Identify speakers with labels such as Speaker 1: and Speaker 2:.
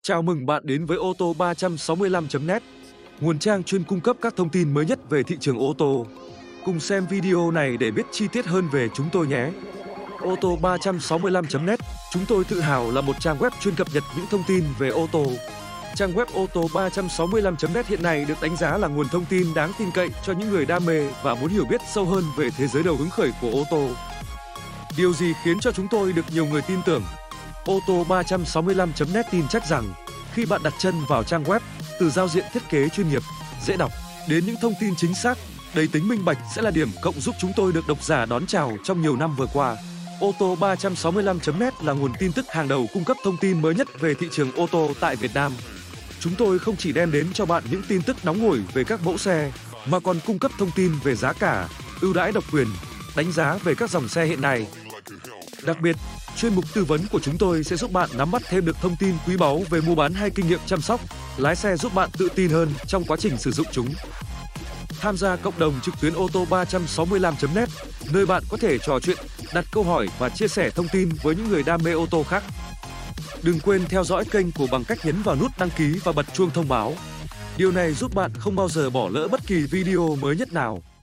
Speaker 1: Chào mừng bạn đến với ô tô 365.net, nguồn trang chuyên cung cấp các thông tin mới nhất về thị trường ô tô. Cùng xem video này để biết chi tiết hơn về chúng tôi nhé. Ô tô 365.net, chúng tôi tự hào là một trang web chuyên cập nhật những thông tin về ô tô. Trang web ô tô 365.net hiện nay được đánh giá là nguồn thông tin đáng tin cậy cho những người đam mê và muốn hiểu biết sâu hơn về thế giới đầu hứng khởi của ô tô. Điều gì khiến cho chúng tôi được nhiều người tin tưởng? Ô tô 365.net tin chắc rằng khi bạn đặt chân vào trang web, từ giao diện thiết kế chuyên nghiệp, dễ đọc đến những thông tin chính xác, đầy tính minh bạch sẽ là điểm cộng giúp chúng tôi được độc giả đón chào trong nhiều năm vừa qua. Ô tô 365.net là nguồn tin tức hàng đầu cung cấp thông tin mới nhất về thị trường ô tô tại Việt Nam. Chúng tôi không chỉ đem đến cho bạn những tin tức nóng hổi về các mẫu xe, mà còn cung cấp thông tin về giá cả, ưu đãi độc quyền, đánh giá về các dòng xe hiện nay. Đặc biệt, chuyên mục tư vấn của chúng tôi sẽ giúp bạn nắm bắt thêm được thông tin quý báu về mua bán hay kinh nghiệm chăm sóc lái xe, giúp bạn tự tin hơn trong quá trình sử dụng chúng. Tham gia cộng đồng trực tuyến ô tô 365.net, nơi bạn có thể trò chuyện, đặt câu hỏi và chia sẻ thông tin với những người đam mê ô tô khác. Đừng quên theo dõi kênh của bằng cách nhấn vào nút đăng ký và bật chuông thông báo. Điều này giúp bạn không bao giờ bỏ lỡ bất kỳ video mới nhất nào.